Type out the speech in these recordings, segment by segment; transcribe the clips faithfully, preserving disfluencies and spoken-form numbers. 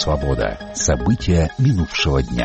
Свобода. События минувшего дня.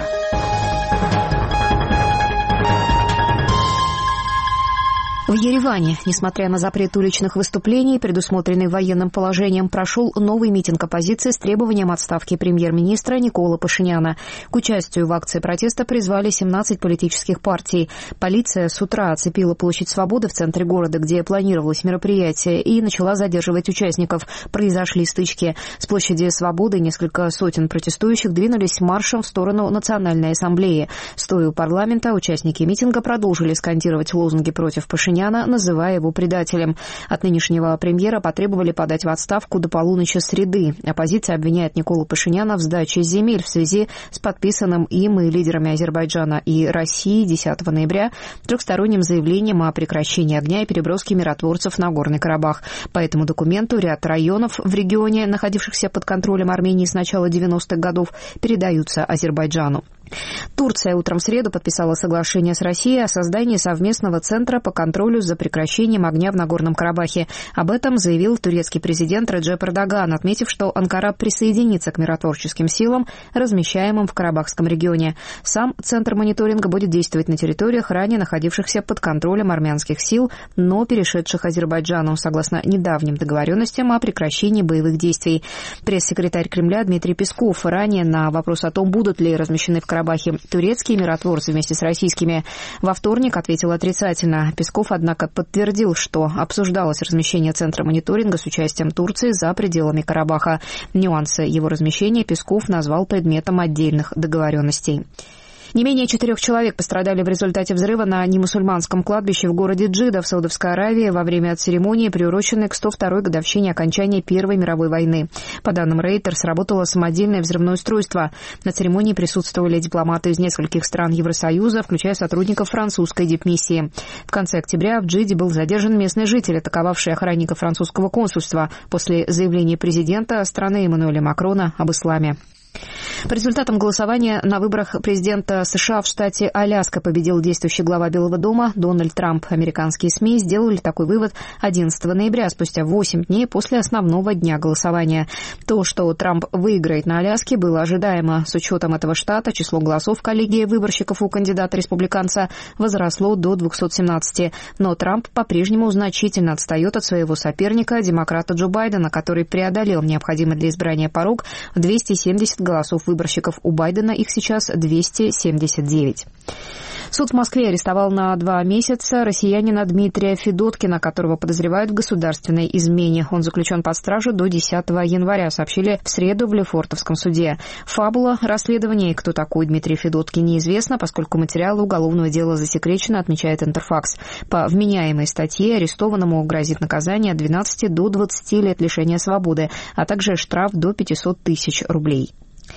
В Ереване, несмотря на запрет уличных выступлений, предусмотренный военным положением, прошел новый митинг оппозиции с требованием отставки премьер-министра Никола Пашиняна. К участию в акции протеста призвали семнадцать политических партий. Полиция с утра оцепила площадь Свободы в центре города, где планировалось мероприятие, и начала задерживать участников. Произошли стычки. С площади Свободы несколько сотен протестующих двинулись маршем в сторону Национальной ассамблеи. Стоя у парламента, участники митинга продолжили скандировать лозунги против Пашиняна, называя его предателем. От нынешнего премьера потребовали подать в отставку до полуночи среды. Оппозиция обвиняет Николу Пашиняна в сдаче земель в связи с подписанным им и лидерами Азербайджана и России десятого ноября трехсторонним заявлением о прекращении огня и переброске миротворцев на Горный Карабах. По этому документу ряд районов в регионе, находившихся под контролем Армении с начала девяностых годов, передаются Азербайджану. Турция утром в среду подписала соглашение с Россией о создании совместного центра по контролю за прекращением огня в Нагорном Карабахе. Об этом заявил турецкий президент Реджеп Эрдоган, отметив, что Анкара присоединится к миротворческим силам, размещаемым в Карабахском регионе. Сам центр мониторинга будет действовать на территориях, ранее находившихся под контролем армянских сил, но перешедших Азербайджану, согласно недавним договоренностям о прекращении боевых действий. Пресс-секретарь Кремля Дмитрий Песков ранее на вопрос о том, будут ли размещены в Карабахе турецкие миротворцы вместе с российскими, во вторник ответил отрицательно. Песков, однако, подтвердил, что обсуждалось размещение центра мониторинга с участием Турции за пределами Карабаха. Нюансы его размещения Песков назвал предметом отдельных договоренностей. Не менее четырех человек пострадали в результате взрыва на немусульманском кладбище в городе Джидда в Саудовской Аравии во время церемонии, приуроченной к сто второй годовщине окончания Первой мировой войны. По данным Reuters, сработало самодельное взрывное устройство. На церемонии присутствовали дипломаты из нескольких стран Евросоюза, включая сотрудников французской дипмиссии. В конце октября в Джидде был задержан местный житель, атаковавший охранника французского консульства после заявления президента страны Эммануэля Макрона об исламе. По результатам голосования на выборах президента США в штате Аляска победил действующий глава Белого дома Дональд Трамп. Американские СМИ сделали такой вывод одиннадцатого ноября, спустя восемь дней после основного дня голосования. То, что Трамп выиграет на Аляске, было ожидаемо. С учетом этого штата число голосов коллегии выборщиков у кандидата-республиканца возросло до двухсот семнадцати. Но Трамп по-прежнему значительно отстает от своего соперника, демократа Джо Байдена, который преодолел необходимый для избрания порог в двести семьдесят голосов выборщиков. У Байдена их сейчас двести семьдесят девять. Суд в Москве арестовал на два месяца россиянина Дмитрия Федоткина, которого подозревают в государственной измене. Он заключен под стражу до десятого января, сообщили в среду в Лефортовском суде. Фабула расследования и кто такой Дмитрий Федоткин неизвестно, поскольку материалы уголовного дела засекречены, отмечает Интерфакс. По вменяемой статье арестованному грозит наказание от двенадцати до двадцати лет лишения свободы, а также штраф до пятисот тысяч рублей.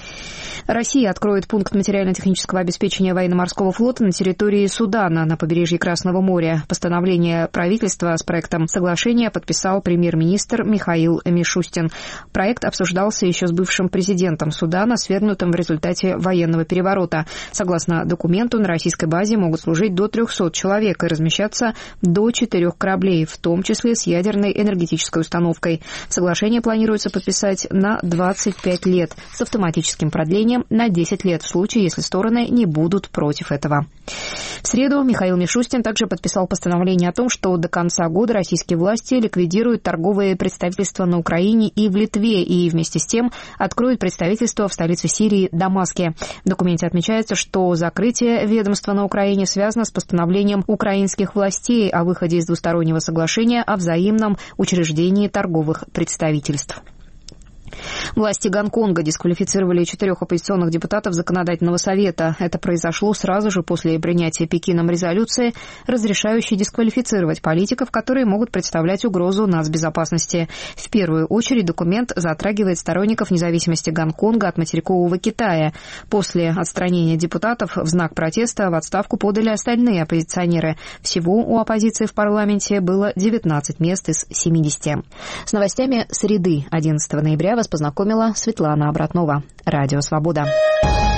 Россия откроет пункт материально-технического обеспечения военно-морского флота на территории Судана на побережье Красного моря. Постановление правительства с проектом соглашения подписал премьер-министр Михаил Мишустин. Проект обсуждался еще с бывшим президентом Судана, свергнутым в результате военного переворота. Согласно документу, на российской базе могут служить до трехсот человек и размещаться до четырех кораблей, в том числе с ядерной энергетической установкой. Соглашение планируется подписать на двадцать пять лет с автоматическим продлением на десять лет в случае, если стороны не будут против этого. В среду Михаил Мишустин также подписал постановление о том, что до конца года российские власти ликвидируют торговые представительства на Украине и в Литве и вместе с тем откроют представительство в столице Сирии Дамаске. В документе отмечается, что закрытие ведомства на Украине связано с постановлением украинских властей о выходе из двустороннего соглашения о взаимном учреждении торговых представительств. Власти Гонконга дисквалифицировали четырех оппозиционных депутатов Законодательного совета. Это произошло сразу же после принятия Пекином резолюции, разрешающей дисквалифицировать политиков, которые могут представлять угрозу нацбезопасности. В первую очередь документ затрагивает сторонников независимости Гонконга от материкового Китая. После отстранения депутатов в знак протеста в отставку подали остальные оппозиционеры. Всего у оппозиции в парламенте было девятнадцать мест из семидесяти. С новостями среды одиннадцатого ноября вас познакомила Светлана Обратнова. Радио «Свобода».